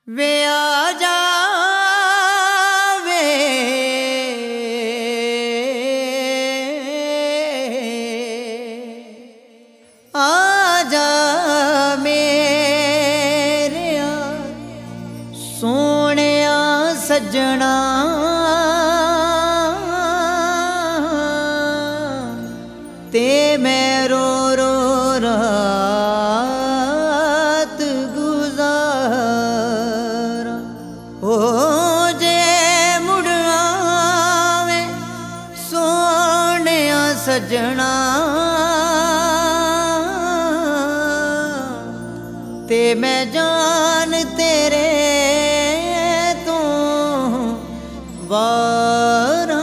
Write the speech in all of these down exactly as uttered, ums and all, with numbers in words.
वे आ जा वे आ जा मेरे सोने सजना ते मैं रो रो रात गुजारा हो जे मुड़ आवे सोने सजना ते मैं जान तेरे तो वारा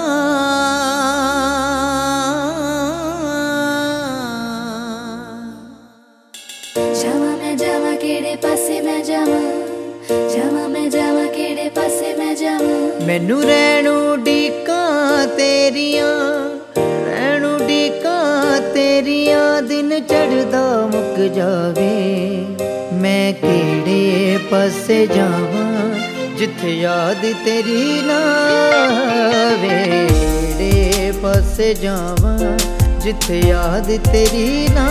जावा मैं जावा केड़े पासे मैं जावा जावा मैं जावा केड़े पासे मैं जावा मैनू रहनू डीका तेरिया रहनू डीका तेरिया दिन चढ़दा मुक जावे मैं केड़े पासे जावा जिथे याद तेरी ना आवे केड़े पासे जावा जिथे याद तेरी ना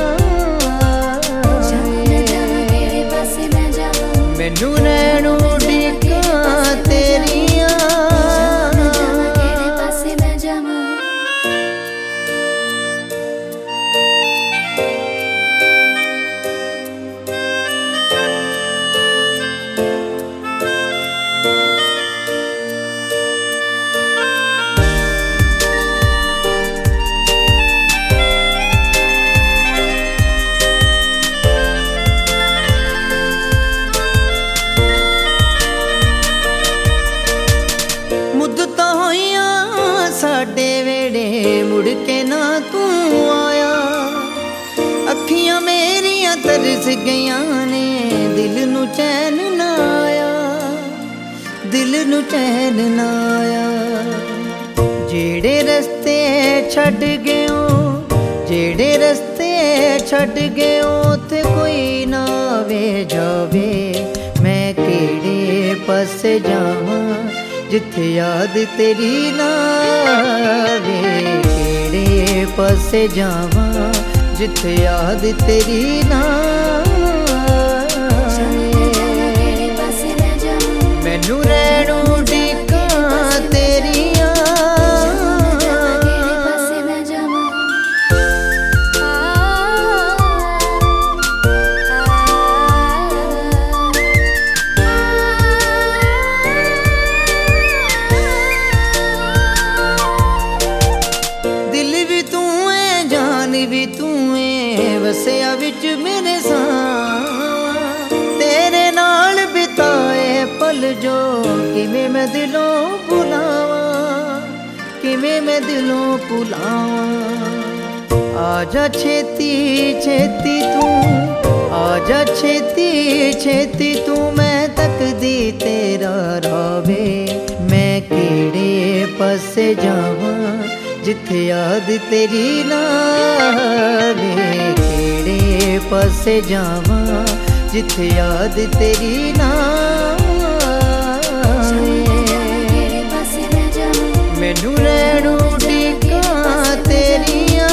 मैनू रहनू डीका तेरिया साडे वेड़े मुड़ के ना तू आया अखियां मेरियां तरस गईयां ने दिल नू चैन ना आया दिल नू चैन ना आया जेड़े रस्ते छड़ गयो जेड़े रस्ते छड़ गयो ते कोई ना वे जावे मैं केड़े पासे जावां जिथे याद तेरी ना आवे केड़े पासे जावा जिथे याद तेरी ना आवे मैनू रहनू डीका तेरिया भी तू है वसिया विच मेरे साथ तेरे नाल बिताए पल जो किवें मैं दिलों भुलावा किवें मैं दिलों भुलावा आजा छेती छेती तू आजा छेती छेती तू मैं तकदी तेरा रावे मैं केड़े पासे जावां जिथे याद तेरी ना आवे केड़े पासे जावा जिथे याद तेरी ना आवे मैनू रहनू डीका तेरिया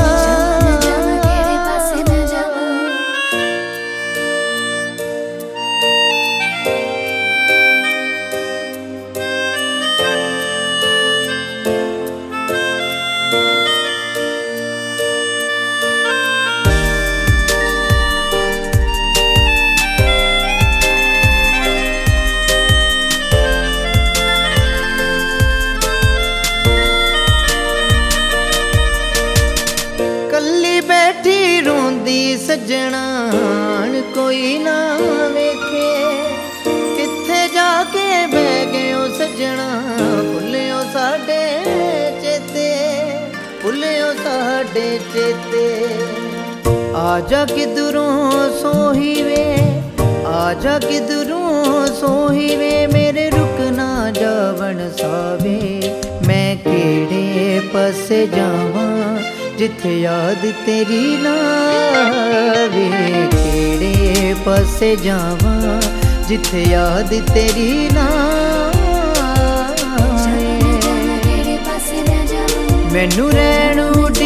सजना कोई ना वेखे किथे जाके बह गयो सजना भुलियो साडे चेते भुलियो साडे चेते आजा किधरों सोही वे आजा किधरों सोही वे मेरे रुकना जावन सावे मैं केड़े पासे जावां जिथे याद तेरी ना आवे केड़े पासे जावां जिथे याद तेरी ना जावां मैं जावां केड़े पासे मैं जावां मैनू रहण